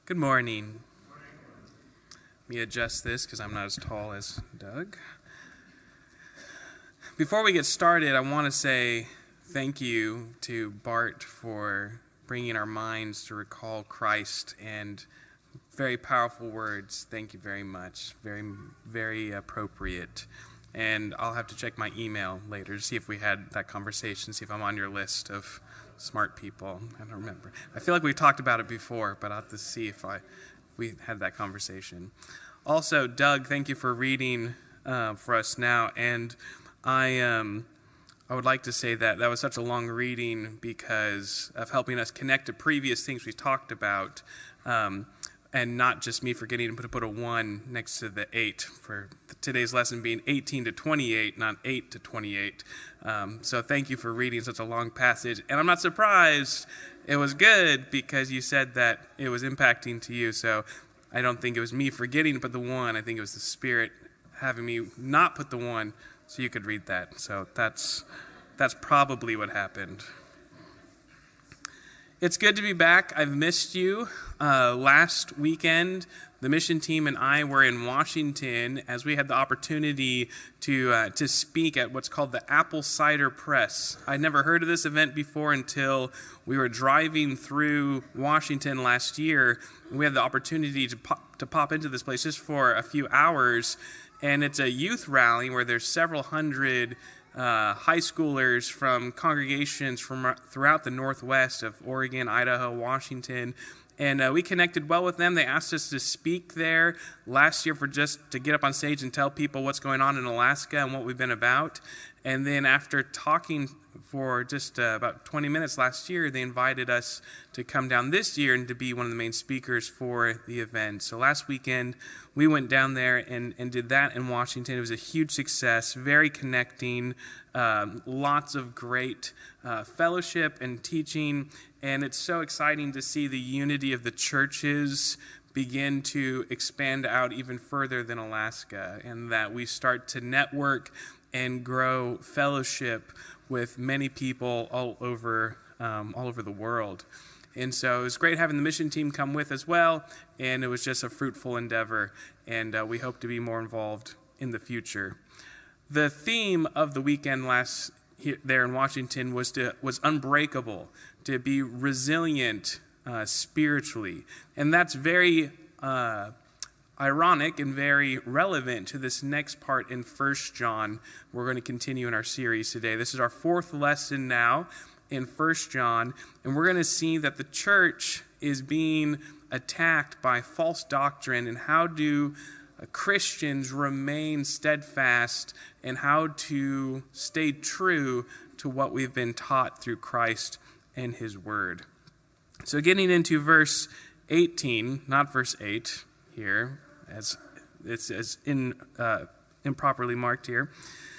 Good morning. Let me adjust this because I'm not as tall as Doug. Before we get started, I want to say thank you to Bart for bringing our minds to recall Christ, and very powerful words. Thank you very much. Very, very appropriate. And I'll have to check my email later to see if we had that conversation, see if I'm on your list of smart people. I don't remember. I feel like we talked about it before, but I'll have to see if we had that conversation. Also, Doug, thank you for reading for us now. And I would like to say that was such a long reading because of helping us connect to previous things we talked about, and not just me forgetting to put a 1 next to the 8 for today's lesson being 18 to 28, not 8 to 28. So thank you for reading such a long passage. And I'm not surprised. It was good because you said that it was impacting to you. So I don't think it was me forgetting to put the 1. I think it was the Spirit having me not put the 1 so you could read that. So that's probably what happened. It's good to be back. I've missed you. Last weekend, the mission team and I were in Washington as we had the opportunity to speak at what's called the Apple Cider Press. I'd never heard of this event before until we were driving through Washington last year. We had the opportunity to pop into this place just for a few hours, and it's a youth rally where there's several hundred high schoolers from congregations from throughout the Northwest of Oregon, Idaho, Washington, and we connected well with them. They asked us to speak there last year for just to get up on stage and tell people what's going on in Alaska and what we've been about. And then after talking for just about 20 minutes last year, they invited us to come down this year and to be one of the main speakers for the event. So last weekend, we went down there and did that in Washington. It was a huge success, very connecting, lots of great fellowship and teaching. And it's so exciting to see the unity of the churches begin to expand out even further than Alaska, and that we start to network and grow fellowship with many people all over the world. And so it was great having the mission team come with as well, and it was just a fruitful endeavor, and we hope to be more involved in the future. The theme of the weekend there in Washington was unbreakable, to be resilient spiritually, and that's very ironic and very relevant to this next part in 1 John. We're going to continue in our series today. This is our 4th lesson now in 1 John, and we're going to see that the church is being attacked by false doctrine, and how do Christians remain steadfast and how to stay true to what we've been taught through Christ and His Word. So getting into verse 18, not verse 8 here, as it's improperly marked here.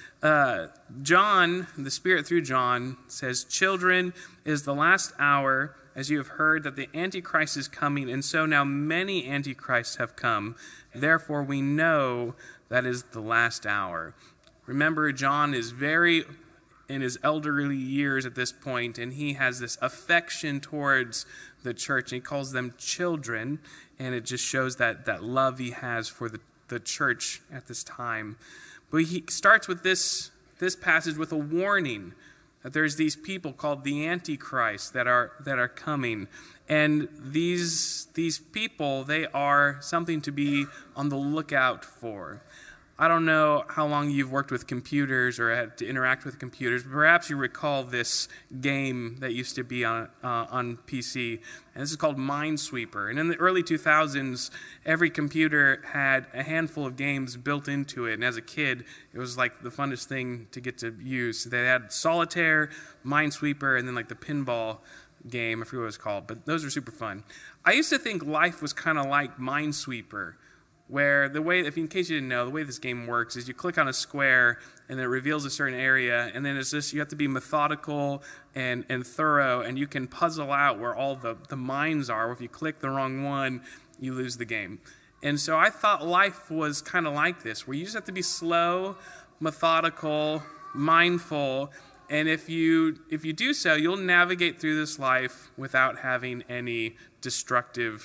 John, the Spirit through John, says, "Children, it is the last hour, as you have heard that the Antichrist is coming, and so now many Antichrists have come. Therefore we know that is the last hour." Remember, John is very in his elderly years at this point, and he has this affection towards the church, and he calls them children, and it just shows that love he has for the church at this time. But he starts with this passage with a warning that there's these people called the Antichrist that are coming, and these people, they are something to be on the lookout for. I don't know how long you've worked with computers or had to interact with computers, but perhaps you recall this game that used to be on PC, and this is called Minesweeper. And in the early 2000s, every computer had a handful of games built into it, and as a kid, it was like the funnest thing to get to use. They had Solitaire, Minesweeper, and then like the pinball game, I forget what it was called, but those were super fun. I used to think life was kind of like Minesweeper, where in case you didn't know, the way this game works is you click on a square and it reveals a certain area, and then it's just you have to be methodical and thorough, and you can puzzle out where all the mines are. Or if you click the wrong one, you lose the game. And so I thought life was kind of like this, where you just have to be slow, methodical, mindful, and if you do so, you'll navigate through this life without having any destructive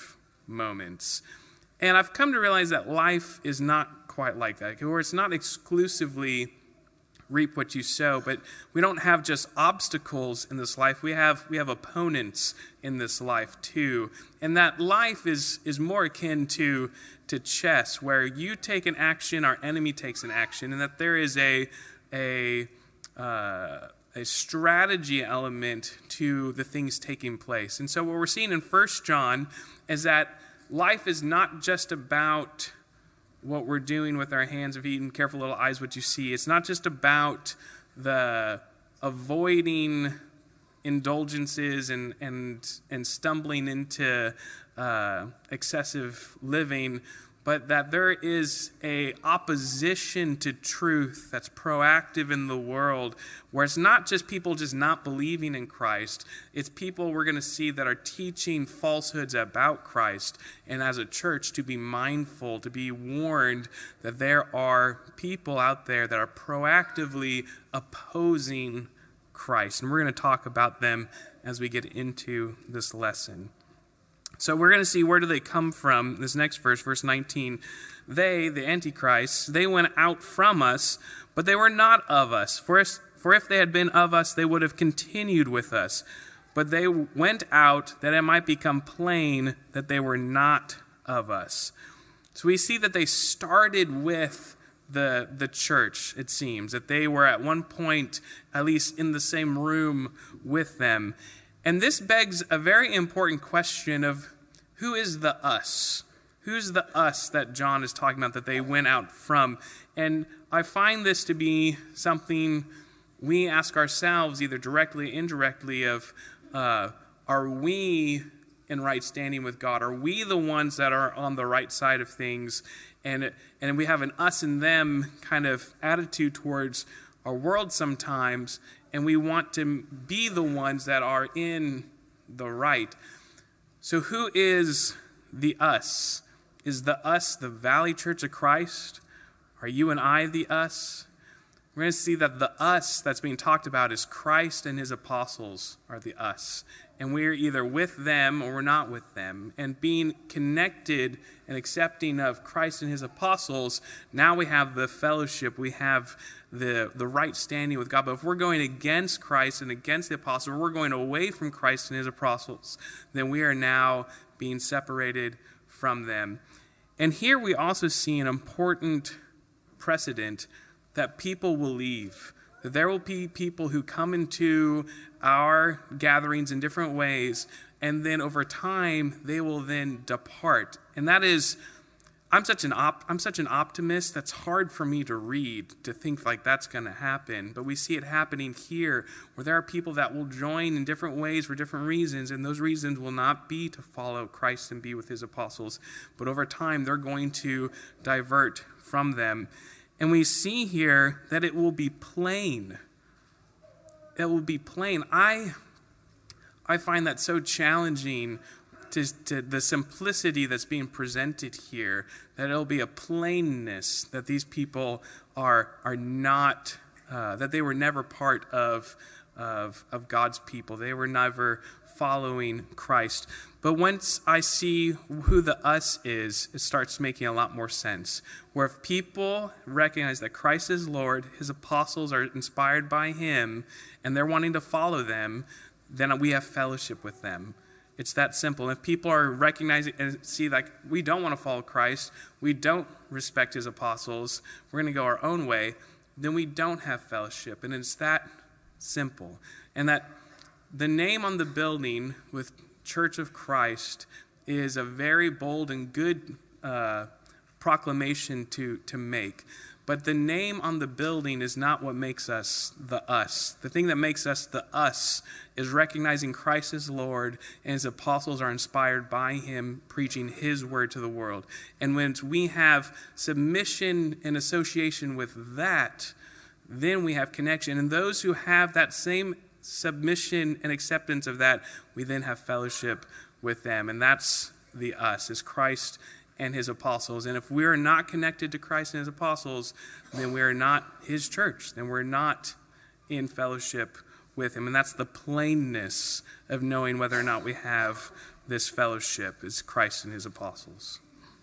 moments. And I've come to realize that life is not quite like that, where it's not exclusively reap what you sow, but we don't have just obstacles in this life. We have opponents in this life too. And that life is more akin to chess, where you take an action, our enemy takes an action, and that there is a strategy element to the things taking place. And so what we're seeing in 1 John is that life is not just about what we're doing with our hands, feet, and careful little eyes what you see. It's not just about the avoiding indulgences and stumbling into excessive living, but that there is a opposition to truth that's proactive in the world, where it's not just people just not believing in Christ. It's people we're going to see that are teaching falsehoods about Christ, and as a church to be mindful, to be warned that there are people out there that are proactively opposing Christ. And we're going to talk about them as we get into this lesson. So we're going to see, where do they come from? This next verse, verse 19. They, the Antichrists, they went out from us, but they were not of us. For if they had been of us, they would have continued with us. But they went out that it might become plain that they were not of us. So we see that they started with the church, it seems, that they were at one point at least in the same room with them. And this begs a very important question of, who is the us? Who's the us that John is talking about, that they went out from? And I find this to be something we ask ourselves, either directly or indirectly, of are we in right standing with God? Are we the ones that are on the right side of things? And we have an us and them kind of attitude towards our world sometimes, and we want to be the ones that are in the right. So who is the us? Is the us the Valley Church of Christ? Are you and I the us? We're going to see that the us that's being talked about is Christ and his apostles are the us. And we're either with them or we're not with them. And being connected and accepting of Christ and his apostles, now we have the fellowship, we have the right standing with God. But if we're going against Christ and against the apostles, or we're going away from Christ and his apostles, then we are now being separated from them. And here we also see an important precedent that people will leave. That there will be people who come into our gatherings in different ways, and then over time they will then depart. And that is, I'm such an optimist, that's hard for me to read, to think like that's going to happen. But we see it happening here, where there are people that will join in different ways for different reasons, and those reasons will not be to follow Christ and be with his apostles. But over time, they're going to divert from them. And we see here that it will be plain. It will be plain. I find that so challenging to the simplicity that's being presented here, that it'll be a plainness that these people are not, that they were never part of God's people. They were never following Christ. But once I see who the us is, it starts making a lot more sense. Where if people recognize that Christ is Lord, his apostles are inspired by him, and they're wanting to follow them, then we have fellowship with them. It's that simple. If people are recognizing and see, like, we don't want to follow Christ, we don't respect his apostles, we're going to go our own way, then we don't have fellowship. And it's that simple. And that the name on the building with Church of Christ is a very bold and good proclamation to make. But the name on the building is not what makes us the us. The thing that makes us the us is recognizing Christ as Lord, and his apostles are inspired by him, preaching his word to the world. And when we have submission and association with that, then we have connection. And those who have that same submission and acceptance of that, we then have fellowship with them. And that's the us, is Christ and his apostles. And if we are not connected to Christ and his apostles, then we are not his church. Then we're not in fellowship with him. And that's the plainness of knowing whether or not we have this fellowship is Christ and his apostles.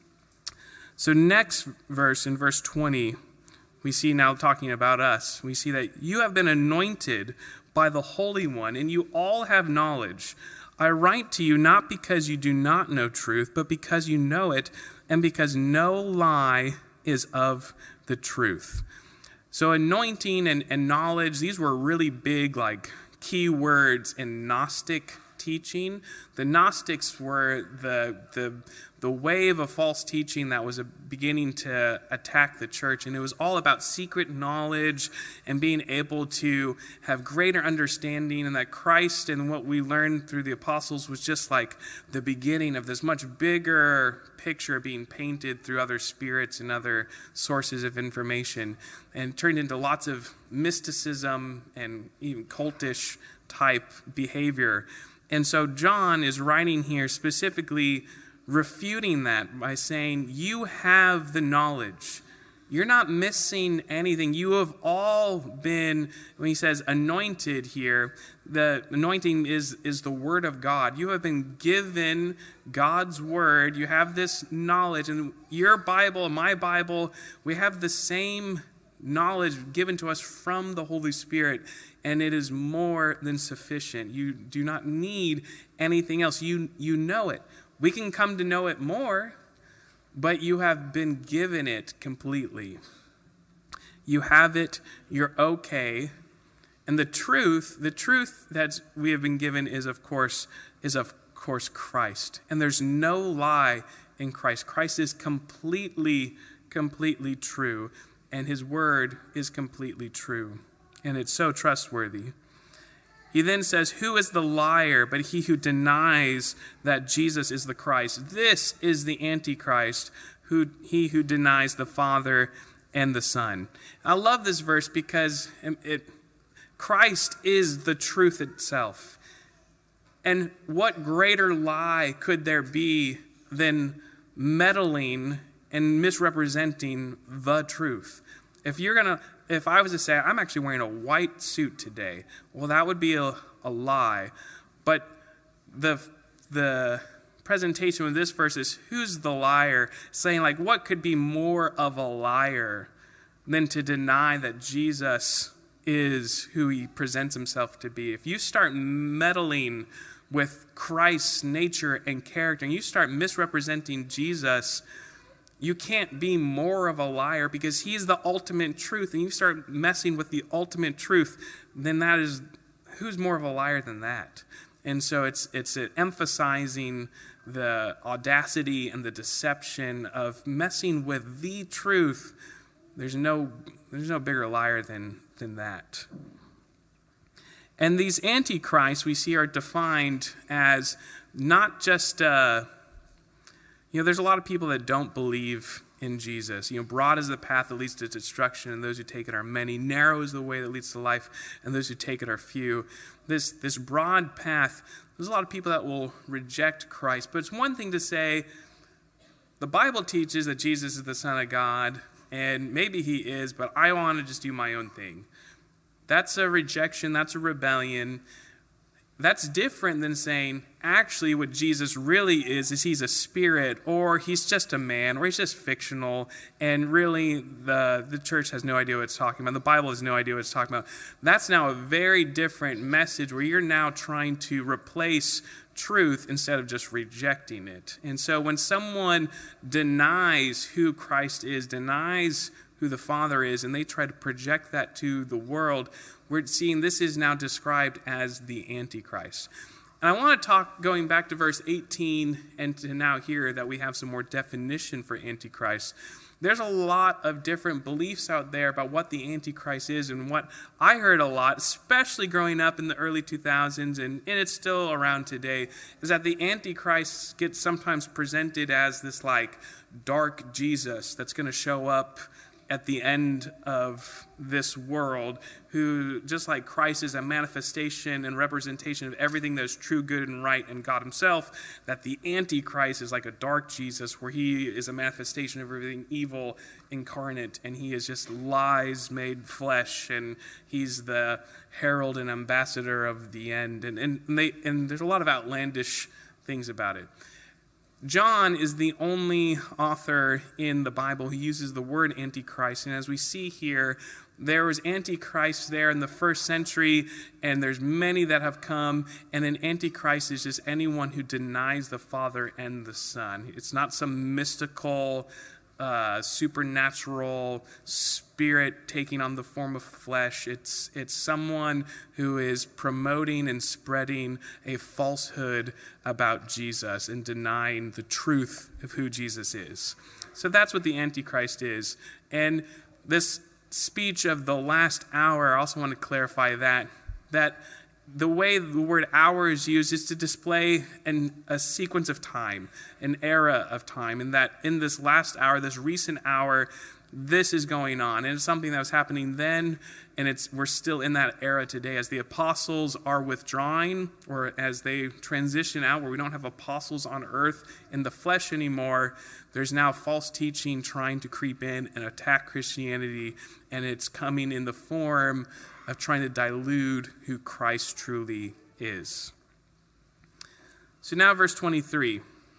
So next verse, in verse 20, we see now talking about us. We see that you have been anointed by the Holy One, and you all have knowledge. I write to you not because you do not know truth, but because you know it, and because no lie is of the truth. So anointing and knowledge, these were really big, key words in Gnostic teaching. The Gnostics were the wave of false teaching that was beginning to attack the church, and it was all about secret knowledge and being able to have greater understanding, and that Christ and what we learned through the apostles was just like the beginning of this much bigger picture being painted through other spirits and other sources of information, and turned into lots of mysticism and even cultish type behavior. And so John is writing here specifically refuting that by saying, you have the knowledge. You're not missing anything. You have all been, when he says anointed here, the anointing is the word of God. You have been given God's word. You have this knowledge. And your Bible and my Bible, we have the same knowledge given to us from the Holy Spirit, and it is more than sufficient. You do not need anything else. You know it. We can come to know it more, but you have been given it completely. You have it. You're okay. And the truth that we have been given is of course Christ. And there's no lie in Christ. Christ is completely true. And his word is completely true. And it's so trustworthy. He then says, who is the liar but he who denies that Jesus is the Christ? This is the Antichrist, he who denies the Father and the Son. I love this verse because Christ is the truth itself. And what greater lie could there be than meddling and misrepresenting the truth? If I was to say, I'm actually wearing a white suit today, well, that would be a lie. But the presentation with this verse is, who's the liar? Saying, what could be more of a liar than to deny that Jesus is who he presents himself to be? If you start meddling with Christ's nature and character, and you start misrepresenting Jesus, you can't be more of a liar because he's the ultimate truth. And you start messing with the ultimate truth, then that is, who's more of a liar than that? And so it's emphasizing the audacity and the deception of messing with the truth. There's no bigger liar than that. And these antichrists we see are defined as not just there's a lot of people that don't believe in Jesus. Broad is the path that leads to destruction, and those who take it are many. Narrow is the way that leads to life, and those who take it are few. This broad path, there's a lot of people that will reject Christ. But it's one thing to say, the Bible teaches that Jesus is the Son of God, and maybe he is, but I want to just do my own thing. That's a rejection. That's a rebellion. That's different than saying, actually, what Jesus really is he's a spirit, or he's just a man, or he's just fictional, and really the church has no idea what it's talking about. The Bible has no idea what it's talking about. That's now a very different message where you're now trying to replace truth instead of just rejecting it. And so when someone denies who Christ is, denies who the Father is, and they try to project that to the world, we're seeing this is now described as the Antichrist. And I want to talk, going back to verse 18 and to now here, that we have some more definition for Antichrist. There's a lot of different beliefs out there about what the Antichrist is, and what I heard a lot, especially growing up in the early 2000s, and it's still around today, is that the Antichrist gets sometimes presented as this dark Jesus that's going to show up at the end of this world, who, just like Christ, is a manifestation and representation of everything that is true, good, and right in God himself, that the Antichrist is like a dark Jesus, where he is a manifestation of everything evil incarnate, and he is just lies made flesh, and he's the herald and ambassador of the end. And there's a lot of outlandish things about it. John is the only author in the Bible who uses the word Antichrist. And as we see here, there was Antichrist there in the first century, and there's many that have come. And an Antichrist is just anyone who denies the Father and the Son. It's not some mystical, supernatural spirit taking on the form of flesh. It's someone who is promoting and spreading a falsehood about Jesus and denying the truth of who Jesus is. So that's what the Antichrist is. And this speech of the last hour, I also want to clarify that the way the word hour is used is to display a sequence of time, an era of time, and that in this last hour, this recent hour, this is going on. And it's something that was happening then, and we're still in that era today. As the apostles are withdrawing, or as they transition out, where we don't have apostles on earth in the flesh anymore, there's now false teaching trying to creep in and attack Christianity, and it's coming in the form of trying to dilute who Christ truly is. So now verse 23.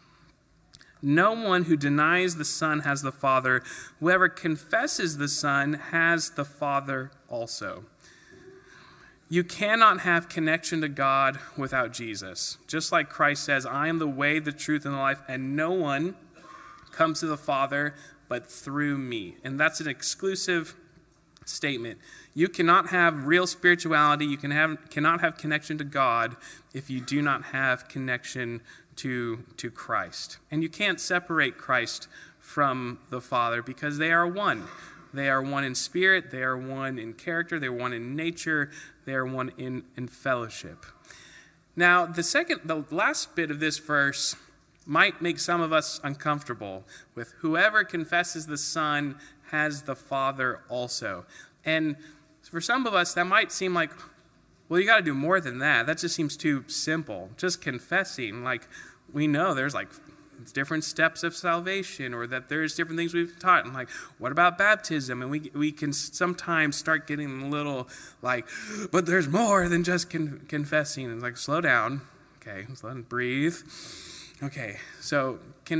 No one who denies the Son has the Father. Whoever confesses the Son has the Father also. You cannot have connection to God without Jesus. Just like Christ says, I am the way, the truth, and the life, and no one comes to the Father but through me. And that's an exclusive statement. You cannot have real spirituality, you cannot have connection to God if you do not have connection to Christ. And you can't separate Christ from the Father because they are one. They are one in spirit, they are one in character, they are one in nature, they are one in fellowship. Now, the last bit of this verse might make some of us uncomfortable with whoever confesses the Son has the Father also. And for some of us, that might seem like, well, you got to do more than that. That just seems too simple. Just confessing, like we know there's like different steps of salvation, or that there's different things we've taught. And like, what about baptism? And we can sometimes start getting a little like, but there's more than just confessing. And like, slow down. Okay, let's let it breathe. Okay, so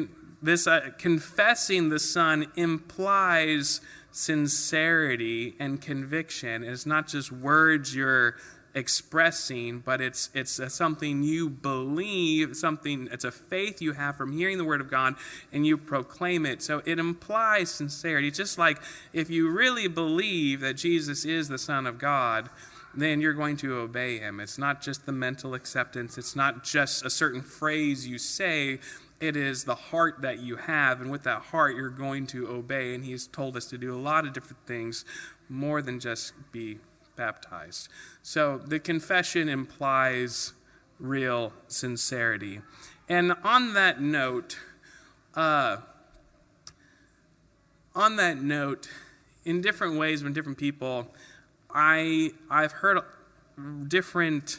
confessing the Son implies sincerity and conviction. It's not just words you're expressing, but it's something you believe, it's a faith you have from hearing the Word of God, and you proclaim it. So it implies sincerity. Just like if you really believe that Jesus is the Son of God, then you're going to obey him. It's not just the mental acceptance. It's not just a certain phrase you say. It is the heart that you have, and with that heart, you're going to obey. And he's told us to do a lot of different things, more than just be baptized. So the confession implies real sincerity. And on that note, in different ways from different people, I've heard different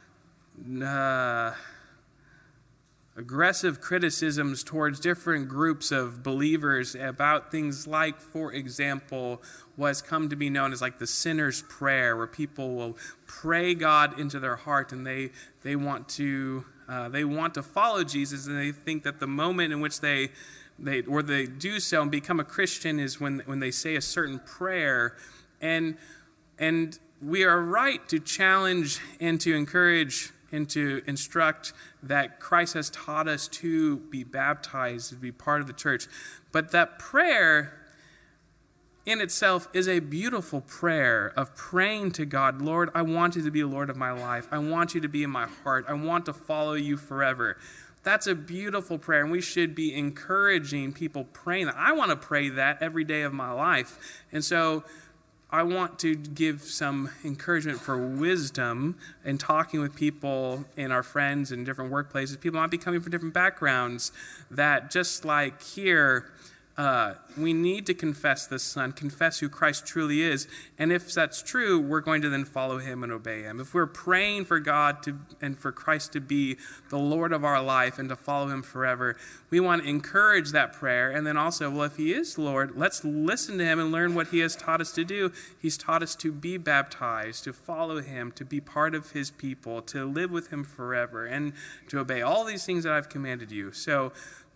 aggressive criticisms towards different groups of believers about things like, for example, what's come to be known as like the sinner's prayer, where people will pray God into their heart, and they want to follow Jesus, and they think that the moment in which they do so and become a Christian is when they say a certain prayer. And we are right to challenge and to encourage and to instruct that Christ has taught us to be baptized, to be part of the church. But that prayer in itself is a beautiful prayer of praying to God, Lord, I want you to be Lord of my life. I want you to be in my heart. I want to follow you forever. That's a beautiful prayer, and we should be encouraging people praying that. I want to pray that every day of my life. And so I want to give some encouragement for wisdom in talking with people and our friends in different workplaces. People might be coming from different backgrounds, that just like here, we need to confess the Son, confess who Christ truly is. And if that's true, we're going to then follow him and obey him. If we're praying for God and for Christ to be the Lord of our life and to follow him forever, we want to encourage that prayer. And then also, well, if he is Lord, let's listen to him and learn what he has taught us to do. He's taught us to be baptized, to follow him, to be part of his people, to live with him forever, and to obey all these things that I've commanded you. So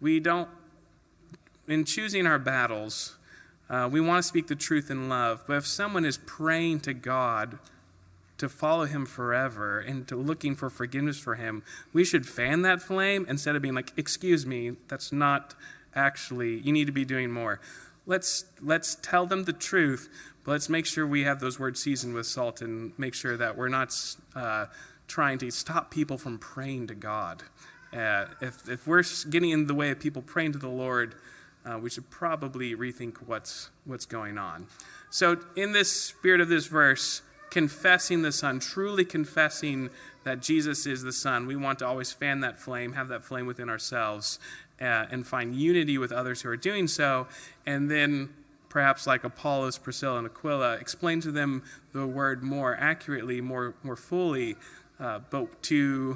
in choosing our battles, we want to speak the truth in love. But if someone is praying to God to follow him forever and to looking for forgiveness for him, we should fan that flame instead of being like, excuse me, that's not actually, you need to be doing more. Let's tell them the truth, but let's make sure we have those words seasoned with salt and make sure that we're not trying to stop people from praying to God. If we're getting in the way of people praying to the Lord, we should probably rethink what's going on. So in this spirit of this verse, confessing the Son, truly confessing that Jesus is the Son, we want to always fan that flame, have that flame within ourselves, and find unity with others who are doing so. And then perhaps like Apollos, Priscilla, and Aquila, explain to them the word more accurately, more fully, but to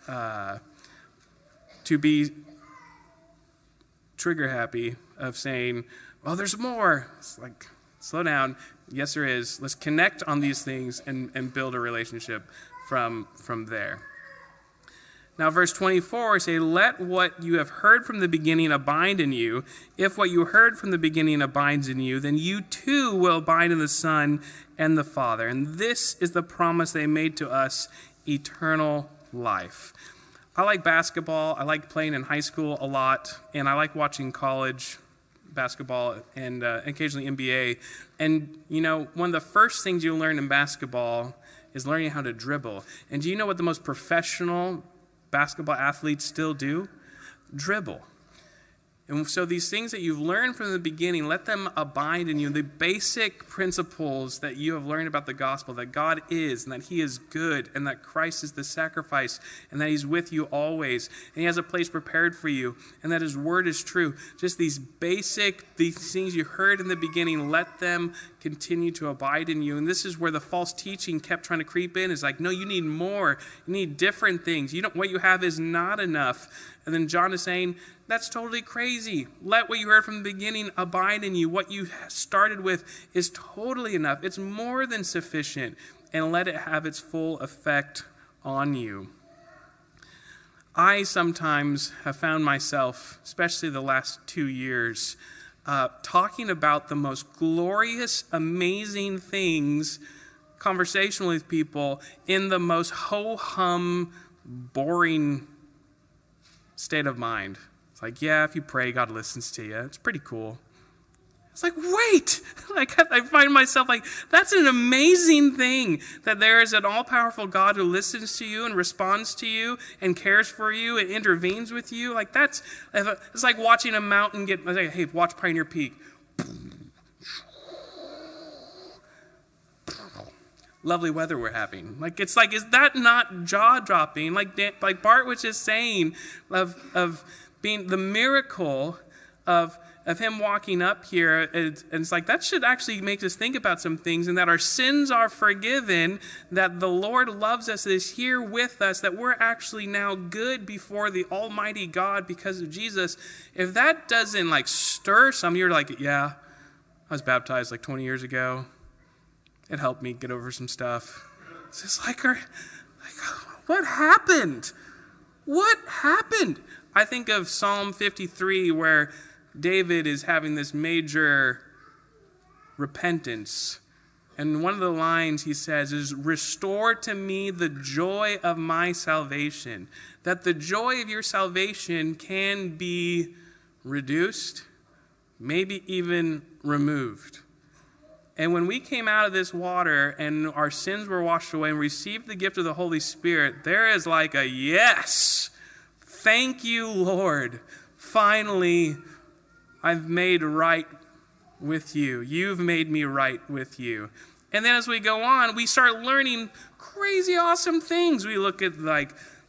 be trigger happy of saying, well, there's more. It's like, slow down. Yes, there is. Let's connect on these things and build a relationship from there. Now, verse 24, say, let what you have heard from the beginning abide in you. If what you heard from the beginning abides in you, then you too will abide in the Son and the Father. And this is the promise they made to us, eternal life. I like basketball. I like playing in high school a lot, and I like watching college basketball and occasionally NBA. And, one of the first things you learn in basketball is learning how to dribble. And do you know what the most professional basketball athletes still do? Dribble. And so these things that you've learned from the beginning, let them abide in you. The basic principles that you have learned about the gospel, that God is, and that he is good, and that Christ is the sacrifice, and that he's with you always, and he has a place prepared for you, and that his word is true. Just these things you heard in the beginning, let them continue to abide in you. And this is where the false teaching kept trying to creep in. It's like, no, you need more. You need different things. What you have is not enough. And then John is saying, that's totally crazy. Let what you heard from the beginning abide in you. What you started with is totally enough. It's more than sufficient. And let it have its full effect on you. I sometimes have found myself, especially the last 2 years, talking about the most glorious, amazing things conversationally with people in the most ho-hum, boring state of mind. It's like, yeah, if you pray, God listens to you. It's pretty cool. It's like, wait! I find myself like, that's an amazing thing, that there is an all-powerful God who listens to you and responds to you and cares for you and intervenes with you. It's like watching a mountain hey, watch Pioneer Peak. Lovely weather we're having. Is that not jaw-dropping? Like Bart was just saying, of being the miracle of him walking up here, and it's like that should actually make us think about some things, and that our sins are forgiven, that the Lord loves us, is here with us, that we're actually now good before the Almighty God because of Jesus. If that doesn't stir some, you're like, yeah, I was baptized 20 years ago. It helped me get over some stuff. It's just what happened? What happened? I think of Psalm 53 where David is having this major repentance. And one of the lines he says is, restore to me the joy of my salvation. That the joy of your salvation can be reduced, maybe even removed. And when we came out of this water and our sins were washed away and received the gift of the Holy Spirit, there is a yes. Thank you, Lord. Finally, I've made right with you. You've made me right with you. And then as we go on, we start learning crazy awesome things. We look at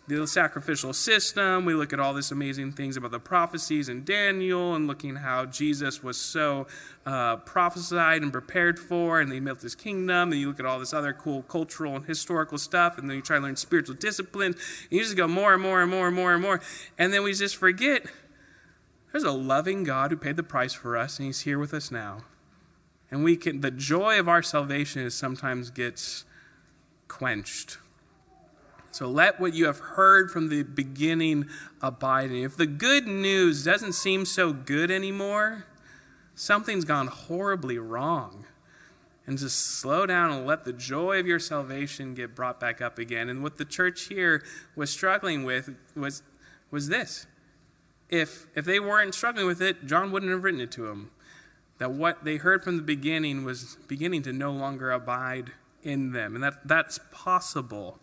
the sacrificial system. We look at all these amazing things about the prophecies in Daniel and looking how Jesus was so prophesied and prepared for, and he built his kingdom. And you look at all this other cool cultural and historical stuff, and then you try to learn spiritual discipline. And you just go more and more and more and more and more. And then we just forget there's a loving God who paid the price for us, and he's here with us now. And the joy of our salvation is sometimes gets quenched. So let what you have heard from the beginning abide in you. If the good news doesn't seem so good anymore, something's gone horribly wrong. And just slow down and let the joy of your salvation get brought back up again. And what the church here was struggling with was this. If they weren't struggling with it, John wouldn't have written it to them. That what they heard from the beginning was beginning to no longer abide in them. And that's possible.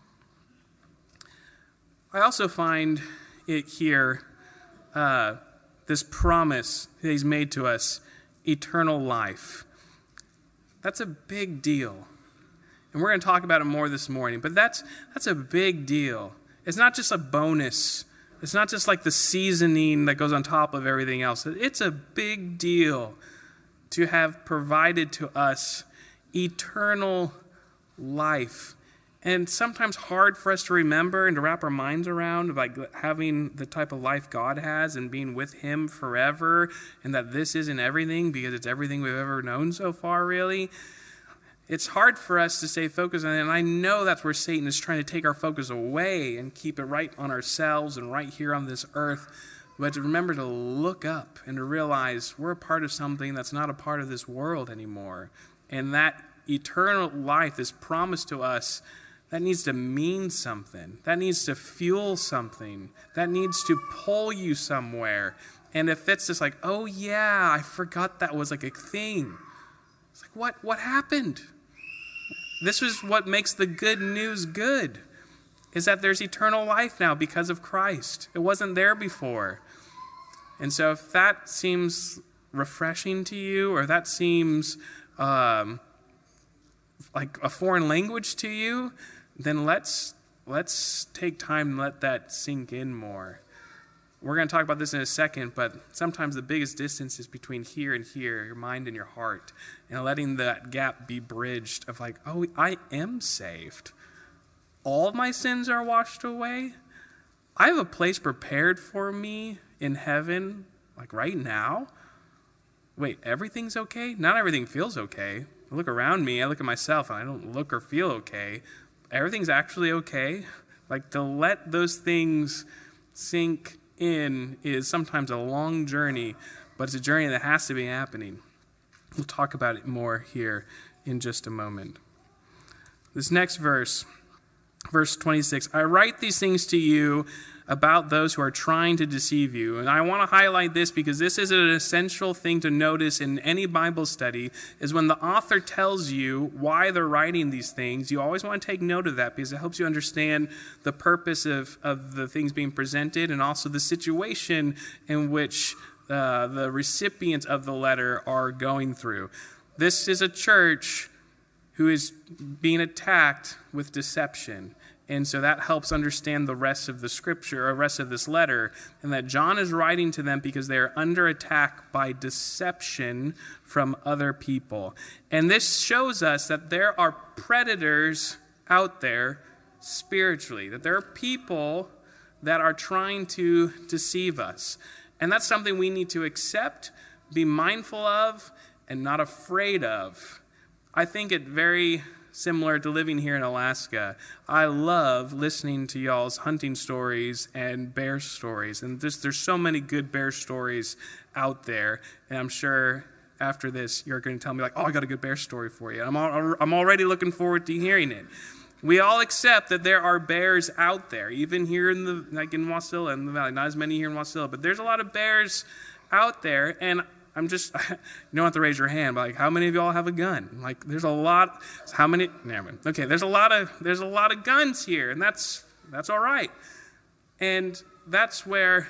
I also find it here, this promise that he's made to us, eternal life. That's a big deal. And we're going to talk about it more this morning. But that's a big deal. It's not just a bonus. It's not just like the seasoning that goes on top of everything else. It's a big deal to have provided to us eternal life. And sometimes hard for us to remember and to wrap our minds around, like having the type of life God has and being with him forever, and that this isn't everything because it's everything we've ever known so far, really. It's hard for us to stay focused on it, and I know that's where Satan is trying to take our focus away and keep it right on ourselves and right here on this earth. But to remember to look up and to realize we're a part of something that's not a part of this world anymore. And that eternal life is promised to us. That needs to mean something. That needs to fuel something. That needs to pull you somewhere. And if it's just like, oh yeah, I forgot that was like a thing. It's like, what happened? This is what makes the good news good, is that there's eternal life now because of Christ. It wasn't there before. And so if that seems refreshing to you, or that seems like a foreign language to you, then let's take time and let that sink in more. We're going to talk about this in a second, but sometimes the biggest distance is between here and here, your mind and your heart, and letting that gap be bridged of like, oh, I am saved. All of my sins are washed away. I have a place prepared for me in heaven, like right now. Wait, everything's okay? Not everything feels okay. I look around me, I look at myself, and I don't look or feel okay. Everything's actually okay. Like, to let those things sink in is sometimes a long journey, but it's a journey that has to be happening. We'll talk about it more here in just a moment. This next verse, verse 26, I write these things to you about those who are trying to deceive you. And I want to highlight this because this is an essential thing to notice in any Bible study, is when the author tells you why they're writing these things, you always want to take note of that because it helps you understand the purpose of the things being presented and also the situation in which the recipients of the letter are going through. This is a church who is being attacked with deception. And so that helps understand the rest of the scripture, or rest of this letter, and that John is writing to them because they are under attack by deception from other people. And this shows us that there are predators out there spiritually, that there are people that are trying to deceive us. And that's something we need to accept, be mindful of, and not afraid of. I think it very similar to living here in Alaska. I love listening to y'all's hunting stories and bear stories. And there's so many good bear stories out there. And I'm sure after this, you're going to tell me like, oh, I got a good bear story for you. I'm already looking forward to hearing it. We all accept that there are bears out there, even here in in Wasilla, in the valley. Not as many here in Wasilla, but there's a lot of bears out there. And I'm just, you don't have to raise your hand, but like, how many of y'all have a gun? Like, there's a lot. How many? Never mind. Okay, there's a lot of guns here, and that's all right. And that's where,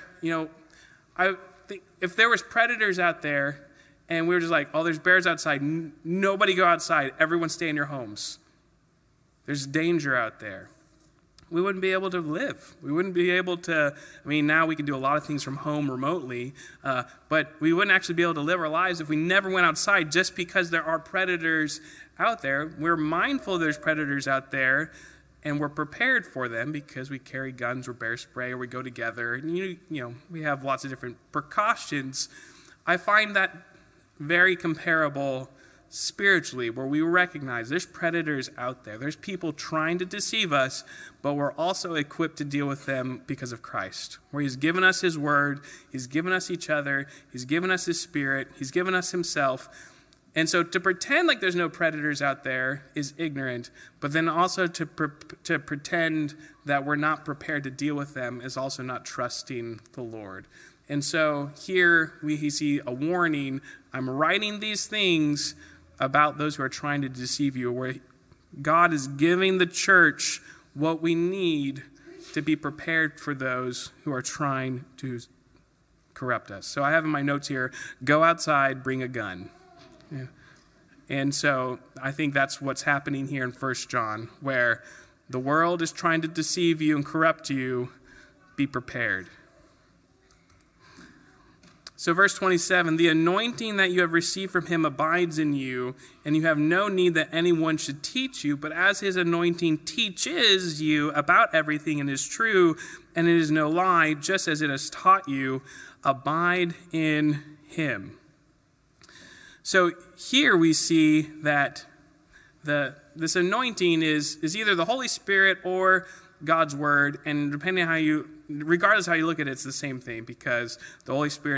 I think if there was predators out there, and we were just like, oh, there's bears outside. Nobody go outside. Everyone stay in your homes. There's danger out there. we wouldn't be able to live. We wouldn't be able to, now we can do a lot of things from home remotely, but we wouldn't actually be able to live our lives if we never went outside just because there are predators out there. We're mindful there's predators out there, and we're prepared for them because we carry guns or bear spray or we go together. And we have lots of different precautions. I find that very comparable spiritually, where we recognize there's predators out there. There's people trying to deceive us, but we're also equipped to deal with them because of Christ, where he's given us his word, he's given us each other, he's given us his spirit, he's given us himself. And so to pretend like there's no predators out there is ignorant, but then also to pretend that we're not prepared to deal with them is also not trusting the Lord. And so here we see a warning. I'm writing these things about those who are trying to deceive you, where God is giving the church what we need to be prepared for those who are trying to corrupt us. So I have in my notes here, go outside, bring a gun. Yeah. And so I think that's what's happening here in 1 John, where the world is trying to deceive you and corrupt you. Be prepared. So verse 27, the anointing that you have received from him abides in you, and you have no need that anyone should teach you, but as his anointing teaches you about everything and is true, and it is no lie, just as it has taught you, abide in him. So here we see that this anointing is either the Holy Spirit or God's word, and depending on regardless of how you look at it, it's the same thing, because the Holy Spirit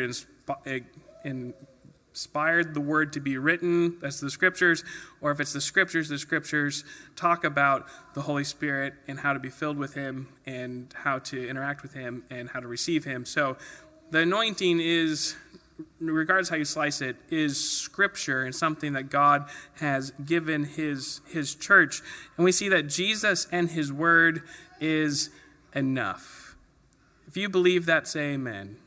inspired the word to be written, that's the scriptures, or if it's the scriptures talk about the Holy Spirit and how to be filled with him and how to interact with him and how to receive him. So the anointing is, regardless how you slice it, is scripture and something that God has given his church. And we see that Jesus and his word is enough. If you believe that, say amen.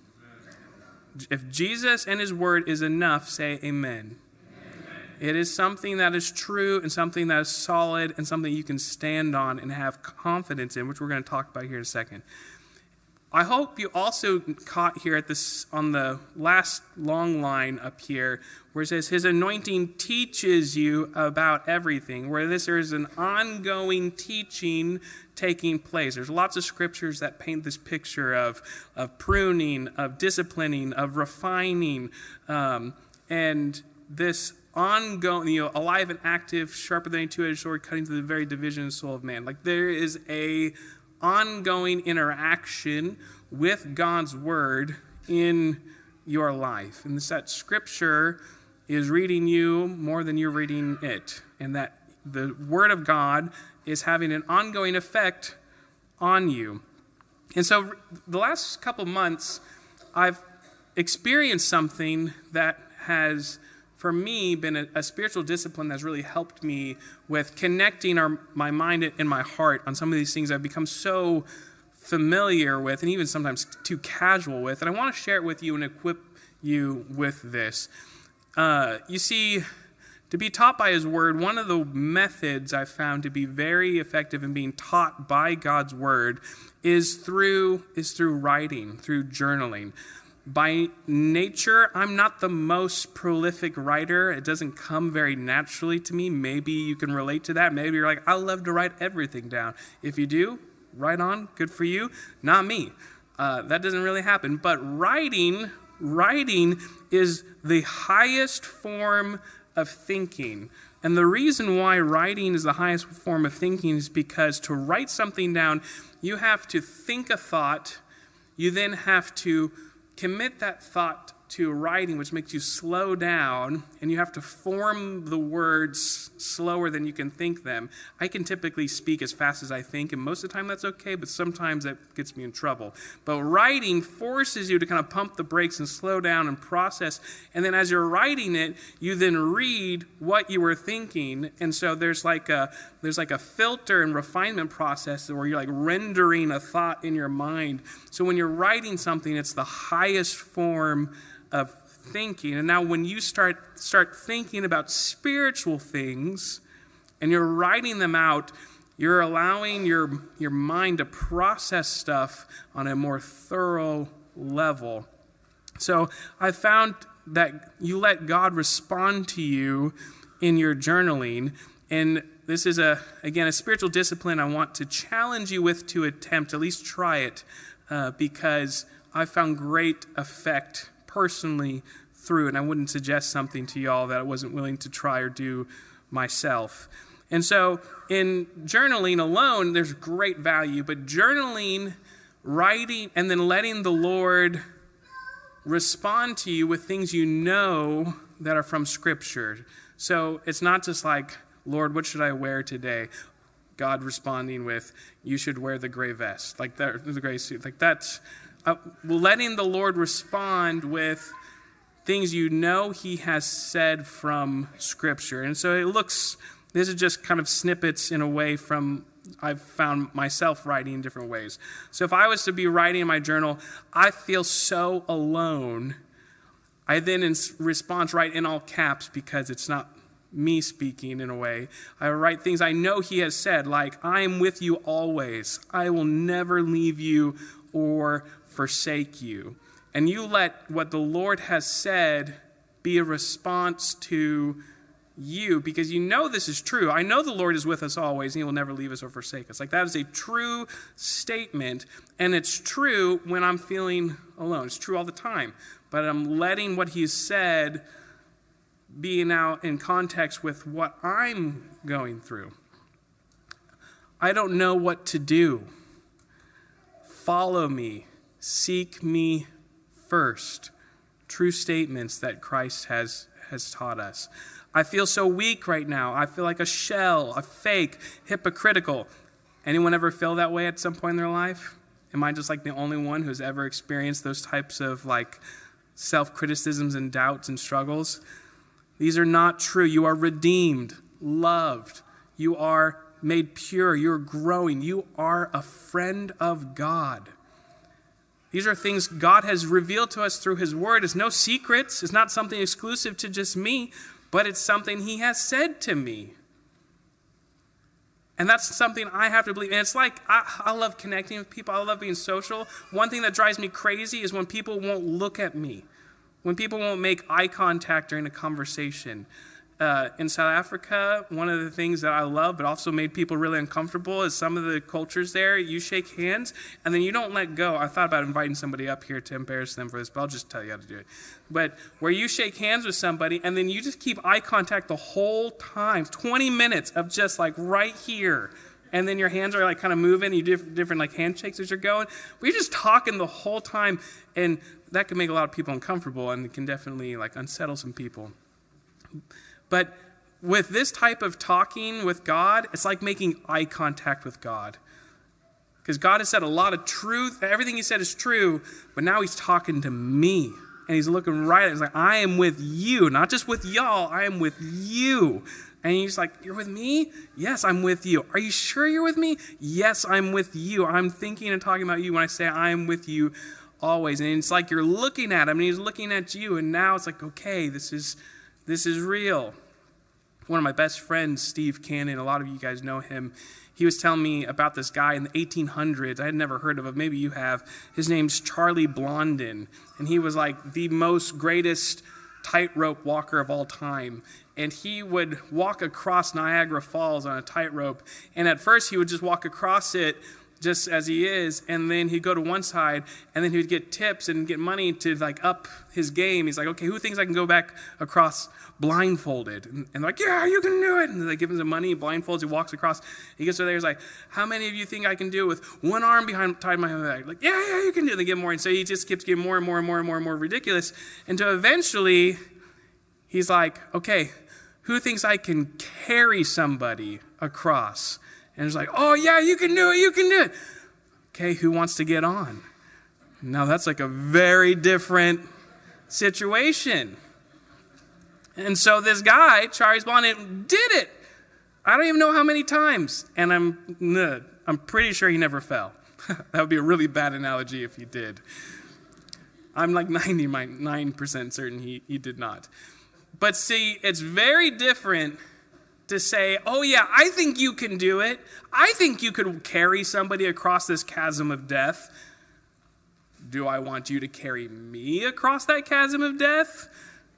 If Jesus and his word is enough, say amen. It is something that is true and something that is solid and something you can stand on and have confidence in, which we're going to talk about here in a second. I hope you also caught here on the last long line up here, where it says, his anointing teaches you about everything, where there is an ongoing teaching taking place. There's lots of scriptures that paint this picture of pruning, of disciplining, of refining, and this ongoing, alive and active, sharper than a two-edged sword, cutting to the very division of the soul of man. Like there is a ongoing interaction with God's word in your life. And that scripture is reading you more than you're reading it. And that the word of God is having an ongoing effect on you. And so the last couple months, I've experienced something that has, for me, been a spiritual discipline that's really helped me with connecting my mind and my heart on some of these things I've become so familiar with and even sometimes too casual with. And I want to share it with you and equip you with this. You see, to be taught by his word, one of the methods I've found to be very effective in being taught by God's word is through writing, through journaling. By nature, I'm not the most prolific writer. It doesn't come very naturally to me. Maybe you can relate to that. Maybe you're like, I love to write everything down. If you do, right on, good for you. Not me. That doesn't really happen. But writing is the highest form of thinking. And the reason why writing is the highest form of thinking is because to write something down, you have to think a thought. You then have to commit that thought to writing, which makes you slow down, and you have to form the words slower than you can think them. I can typically speak as fast as I think, and most of the time that's okay, but sometimes that gets me in trouble. But writing forces you to kind of pump the brakes and slow down and process, and then as you're writing it, you then read what you were thinking, and so there's like a filter and refinement process where you're like rendering a thought in your mind. So when you're writing something, it's the highest form of thinking. And now when you start thinking about spiritual things and you're writing them out, You're allowing your mind to process stuff on a more thorough level. So I found that you let God respond to you in your journaling. And this is, again, a spiritual discipline I want to challenge you with to attempt, at least try it, because I found great effect personally through it. And I wouldn't suggest something to y'all that I wasn't willing to try or do myself. And so in journaling alone, there's great value, but journaling, writing, and then letting the Lord respond to you with things you know that are from Scripture. So it's not just like, Lord, what should I wear today? God responding with, you should wear the gray vest, like that, the gray suit. Like that's letting the Lord respond with things you know he has said from Scripture. And so this is just kind of snippets in a way from I've found myself writing in different ways. So if I was to be writing in my journal, I feel so alone. I then in response write in all caps because it's not me speaking in a way. I write things I know he has said, like, I am with you always. I will never leave you or forsake you. And you let what the Lord has said be a response to you, because you know this is true. I know the Lord is with us always, and he will never leave us or forsake us. Like, that is a true statement, and it's true when I'm feeling alone. It's true all the time, but I'm letting what he's said be now in context with what I'm going through. I don't know what to do. Follow me. Seek me first. True statements that Christ has taught us. I feel so weak right now. I feel like a shell, a fake, hypocritical. Anyone ever feel that way at some point in their life? Am I just like the only one who's ever experienced those types of like self-criticisms and doubts and struggles? These are not true. You are redeemed, loved. You are made pure. You're growing. You are a friend of God. These are things God has revealed to us through his word. It's no secrets. It's not something exclusive to just me, but it's something he has said to me. And that's something I have to believe. And it's like, I love connecting with people. I love being social. One thing that drives me crazy is when people won't look at me, when people won't make eye contact during a conversation. In South Africa, one of the things that I love but also made people really uncomfortable is some of the cultures there, you shake hands and then you don't let go. I thought about inviting somebody up here to embarrass them for this, but I'll just tell you how to do it. But where you shake hands with somebody and then you just keep eye contact the whole time, 20 minutes of just like right here. And then your hands are like kind of moving, you do different like handshakes as you're going. We're just talking the whole time, and that can make a lot of people uncomfortable and it can definitely like unsettle some people. But with this type of talking with God, it's like making eye contact with God. Because God has said a lot of truth. Everything he said is true, but now he's talking to me. And he's looking right at me. He's like, I am with you. Not just with y'all, I am with you. And he's like, you're with me? Yes, I'm with you. Are you sure you're with me? Yes, I'm with you. I'm thinking and talking about you when I say I am with you always. And it's like you're looking at him and he's looking at you. And now it's like, okay, this is real. One of my best friends, Steve Cannon, a lot of you guys know him. He was telling me about this guy in the 1800s. I had never heard of him. Maybe you have. His name's Charlie Blondin. And he was like the most greatest tightrope walker of all time. And he would walk across Niagara Falls on a tightrope. And at first he would just walk across it just as he is, and then he'd go to one side, and then he would get tips and get money to like up his game. He's like, okay, who thinks I can go back across blindfolded? And they're like, yeah, you can do it. And they give him some money, he blindfolds, he walks across. He gets over there, he's like, how many of you think I can do it with one arm tied my back? Like, yeah, you can do it. They get more, and so he just keeps getting more and more and more and more and more ridiculous, until eventually he's like, okay, who thinks I can carry somebody across? And it's like, oh, yeah, you can do it. Okay, who wants to get on? Now, that's like a very different situation. And so this guy, Charles Blondin, did it. I don't even know how many times. And I'm pretty sure he never fell. That would be a really bad analogy if he did. I'm like 99% certain he did not. But see, it's very different to say, oh yeah, I think you can do it. I think you could carry somebody across this chasm of death. Do I want you to carry me across that chasm of death?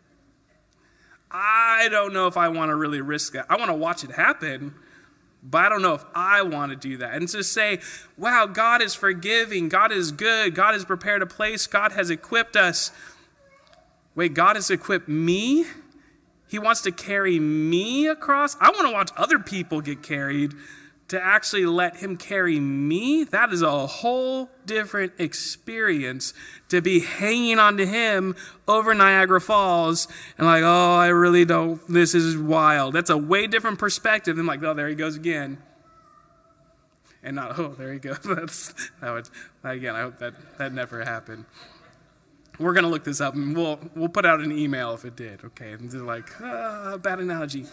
I don't know if I want to really risk that. I want to watch it happen, but I don't know if I want to do that. And to say, wow, God is forgiving, God is good, God has prepared a place, God has equipped us. Wait, God has equipped me? He wants to carry me across? I want to watch other people get carried. To actually let him carry me, that is a whole different experience. To be hanging onto him over Niagara Falls and like, oh, I really don't, this is wild. That's a way different perspective than like, oh, there he goes again. And not, oh, there he goes. Again, I hope that never happened. We're going to look this up and we'll put out an email if it did. Okay, and they're like, bad analogy.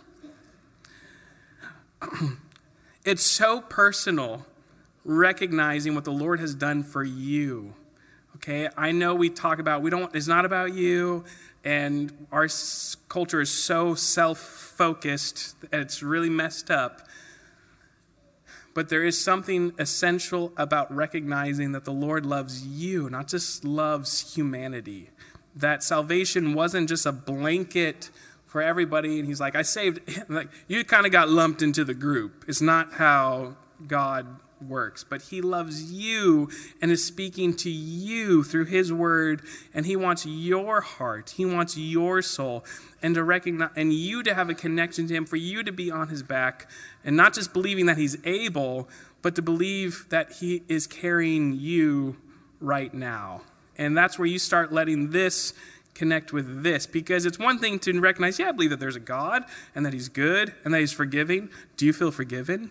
It's so personal, recognizing what the Lord has done for you. Okay, I know we talk about, it's not about you, and our culture is so self-focused, and it's really messed up. But there is something essential about recognizing that the Lord loves you, not just loves humanity. That salvation wasn't just a blanket for everybody, and he's like, I saved, like, you kind of got lumped into the group. It's not how God works, but he loves you and is speaking to you through his word, and he wants your heart, he wants your soul, and to recognize, and you to have a connection to him, for you to be on his back, and not just believing that he's able, but to believe that he is carrying you right now. And that's where you start letting this connect with this, because it's one thing to recognize, yeah, I believe that there's a God and that he's good and that he's forgiving. Do you feel forgiven?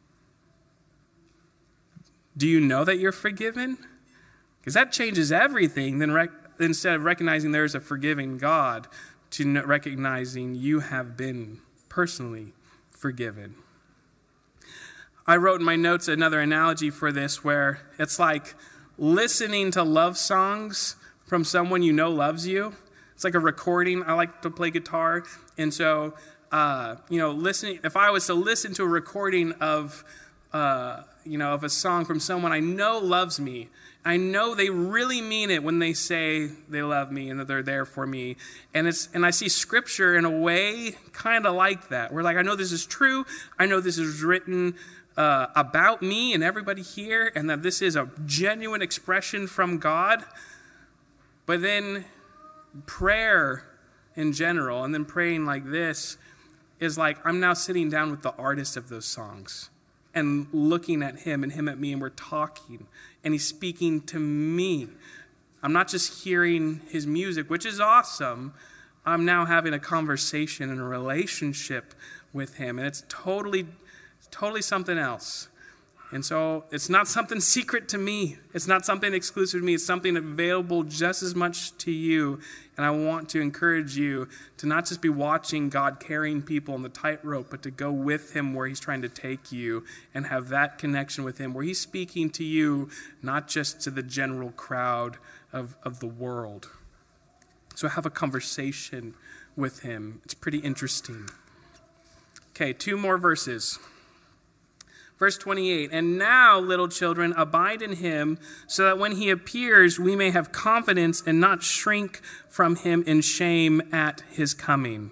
Do you know that you're forgiven? Because that changes everything. Then instead of recognizing there's a forgiving God, to recognizing you have been personally forgiven. I wrote in my notes another analogy for this where it's like listening to love songs from someone you know loves you. It's like a recording. I like to play guitar. And so, listening, if I was to listen to a recording of a song from someone I know loves me, I know they really mean it when they say they love me and that they're there for me. And I see scripture in a way kind of like that. Where like, I know this is true. I know this is written about me and everybody here, and that this is a genuine expression from God. But then prayer in general, and then praying like this, is like I'm now sitting down with the artist of those songs and looking at him and him at me, and we're talking, and he's speaking to me. I'm not just hearing his music, which is awesome. I'm now having a conversation and a relationship with him, and it's totally something else. And so it's not something secret to me. It's not something exclusive to me. It's something available just as much to you. And I want to encourage you to not just be watching God carrying people on the tightrope, but to go with him where he's trying to take you and have that connection with him, where he's speaking to you, not just to the general crowd of the world. So have a conversation with him. It's pretty interesting. Okay, 2 more verses. Verse 28, and now, little children, abide in him, so that when he appears, we may have confidence and not shrink from him in shame at his coming.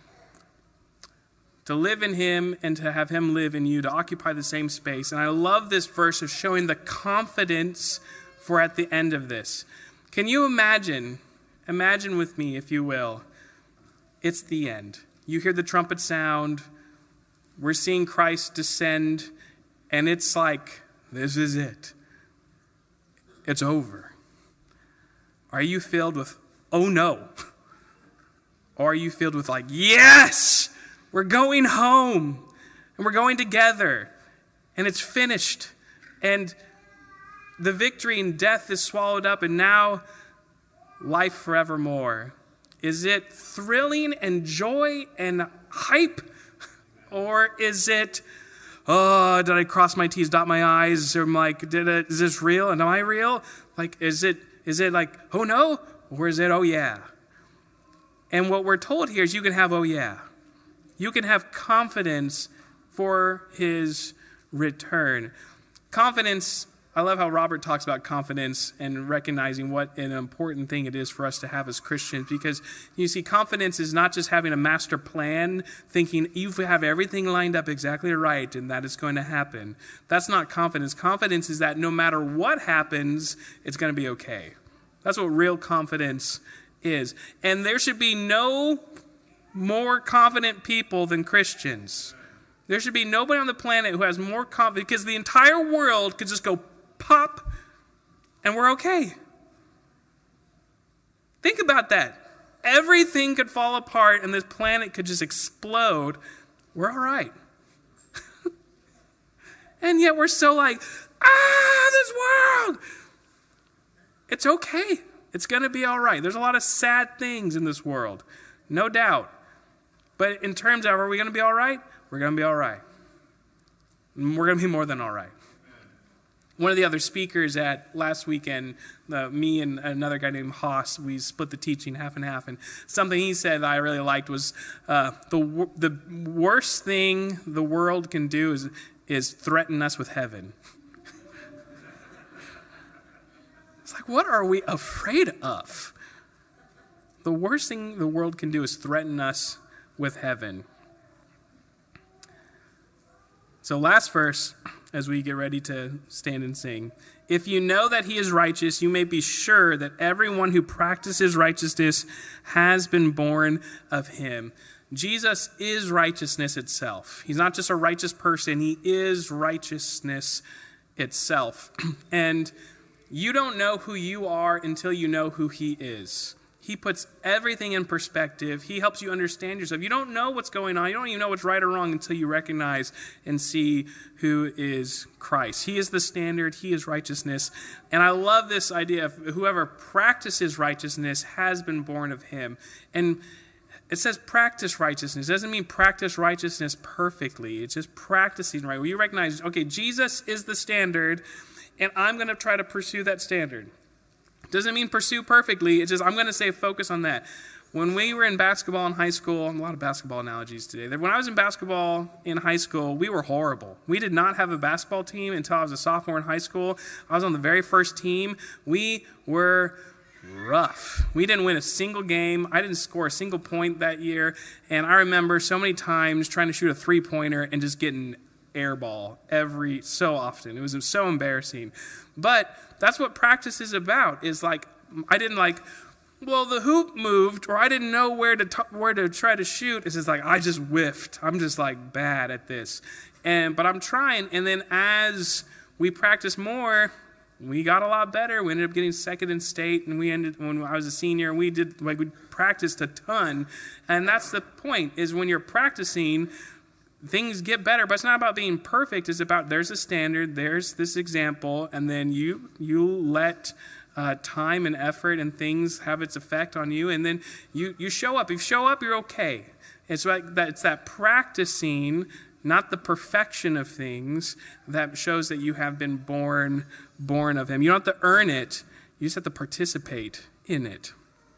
To live in him and to have him live in you, to occupy the same space. And I love this verse of showing the confidence for at the end of this. Can you imagine with me, if you will, it's the end. You hear the trumpet sound, we're seeing Christ descend, and it's like, this is it. It's over. Are you filled with, oh no? Or are you filled with like, yes, we're going home, and we're going together, and it's finished, and the victory in death is swallowed up, and now life forevermore. Is it thrilling and joy and hype? Or is it, oh, did I cross my T's, dot my I's? Or I'm like, is this real? And am I real? Like, is it like, oh no? Or is it, oh yeah? And what we're told here is you can have, oh yeah. You can have confidence for his return. Confidence, I love how Robert talks about confidence and recognizing what an important thing it is for us to have as Christians, because you see, confidence is not just having a master plan, thinking you have everything lined up exactly right and that it's going to happen. That's not confidence. Confidence is that no matter what happens, it's going to be okay. That's what real confidence is. And there should be no more confident people than Christians. There should be nobody on the planet who has more confidence, because the entire world could just go pop and we're okay. Think about that. Everything could fall apart and this planet could just explode. We're all right. And yet we're so like, this world. It's okay. It's going to be all right. There's a lot of sad things in this world, no doubt. But in terms of, are we going to be all right? We're going to be all right. We're going to be more than all right. One of the other speakers at last weekend, me and another guy named Haas, we split the teaching half and half. And something he said that I really liked was the worst thing the world can do is threaten us with heaven. It's like, what are we afraid of? The worst thing the world can do is threaten us with heaven. So last verse, as we get ready to stand and sing. If you know that he is righteous, you may be sure that everyone who practices righteousness has been born of him. Jesus is righteousness itself. He's not just a righteous person. He is righteousness itself. And you don't know who you are until you know who he is. He puts everything in perspective. He helps you understand yourself. You don't know what's going on. You don't even know what's right or wrong until you recognize and see who is Christ. He is the standard. He is righteousness. And I love this idea of whoever practices righteousness has been born of him. And it says practice righteousness. It doesn't mean practice righteousness perfectly. It's just practicing right. Where you recognize, okay, Jesus is the standard, and I'm going to try to pursue that standard. Doesn't mean pursue perfectly. It's just I'm going to say focus on that. When we were in basketball in high school, a lot of basketball analogies today. When I was in basketball in high school, we were horrible. We did not have a basketball team until I was a sophomore in high school. I was on the very first team. We were rough. We didn't win a single game. I didn't score a single point that year. And I remember so many times trying to shoot a three-pointer and just getting airball so often. It was so embarrassing. But that's what practice is about, is like, I didn't like, well, the hoop moved, or I didn't know where to try to shoot. It's just like, I just whiffed. I'm just like bad at this. But I'm trying. And then as we practice more, we got a lot better. We ended up getting second in state, and when I was a senior, we practiced a ton. And that's the point, is when you're practicing, things get better, but it's not about being perfect. It's about there's a standard, there's this example, and then you let time and effort and things have its effect on you, and then you show up. If you show up, you're okay. It's like that. It's that practicing, not the perfection of things, that shows that you have been born of him. You don't have to earn it. You just have to participate in it.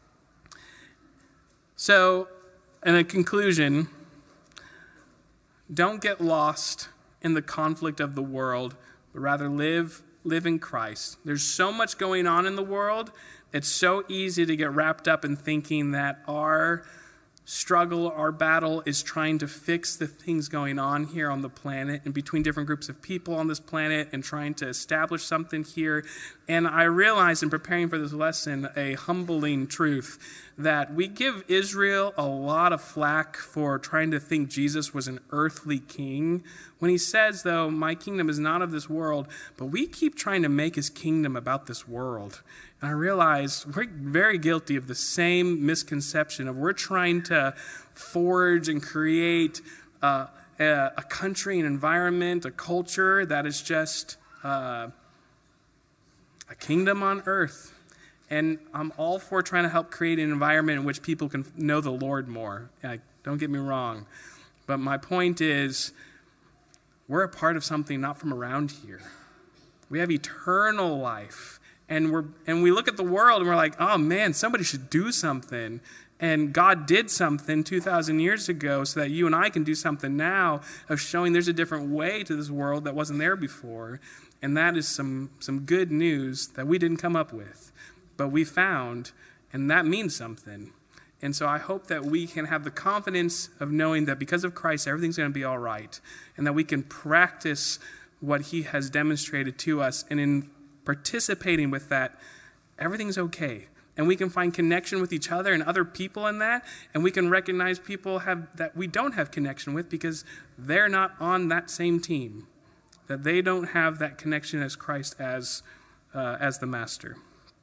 So, in a conclusion, don't get lost in the conflict of the world, but rather live in Christ. There's so much going on in the world. It's so easy to get wrapped up in thinking that our struggle, our battle is trying to fix the things going on here on the planet and between different groups of people on this planet and trying to establish something here. And I realized in preparing for this lesson a humbling truth that we give Israel a lot of flack for trying to think Jesus was an earthly king. When he says, though, my kingdom is not of this world, but we keep trying to make his kingdom about this world. And I realize we're very guilty of the same misconception of we're trying to forge and create a country, an environment, a culture that is just a kingdom on earth. And I'm all for trying to help create an environment in which people can know the Lord more. Don't get me wrong. But my point is, we're a part of something not from around here. We have eternal life. And we look at the world and we're like, oh man, somebody should do something. And God did something 2,000 years ago so that you and I can do something now of showing there's a different way to this world that wasn't there before. And that is some good news that we didn't come up with, but we found, and that means something. And so I hope that we can have the confidence of knowing that because of Christ, everything's going to be all right, and that we can practice what he has demonstrated to us, and in participating with that, everything's okay. And we can find connection with each other and other people in that, and we can recognize people that we don't have connection with because they're not on that same team, that they don't have that connection as Christ as the master.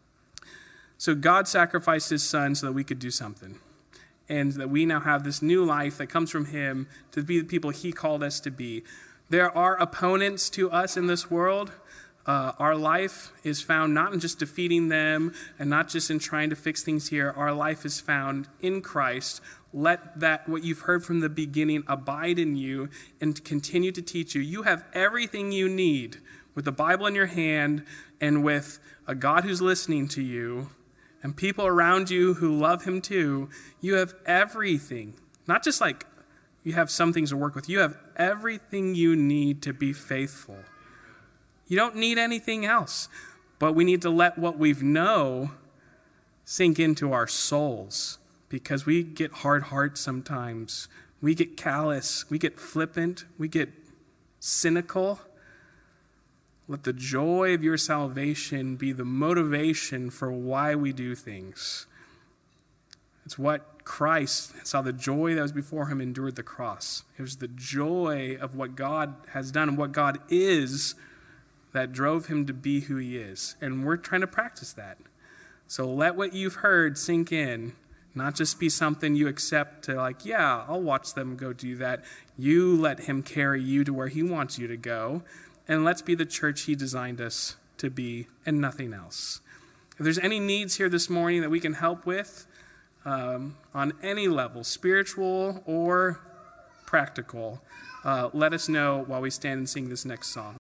So God sacrificed his son so that we could do something, and that we now have this new life that comes from him to be the people he called us to be. There are opponents to us in this world. Our life is found not in just defeating them and not just in trying to fix things here. Our life is found in Christ. Let that, what you've heard from the beginning, abide in you and continue to teach you. You have everything you need with the Bible in your hand and with a God who's listening to you and people around you who love him too. You have everything. Not just like you have some things to work with. You have everything you need to be faithful. You don't need anything else, but we need to let what we know sink into our souls, because we get hard hearts sometimes. We get callous, we get flippant, we get cynical. Let the joy of your salvation be the motivation for why we do things. It's what Christ saw, the joy that was before him endured the cross. It was the joy of what God has done and what God is that drove him to be who he is. And we're trying to practice that. So let what you've heard sink in, not just be something you accept to like, yeah, I'll watch them go do that. You let him carry you to where he wants you to go. And let's be the church he designed us to be and nothing else. If there's any needs here this morning that we can help with on any level, spiritual or practical, let us know while we stand and sing this next song.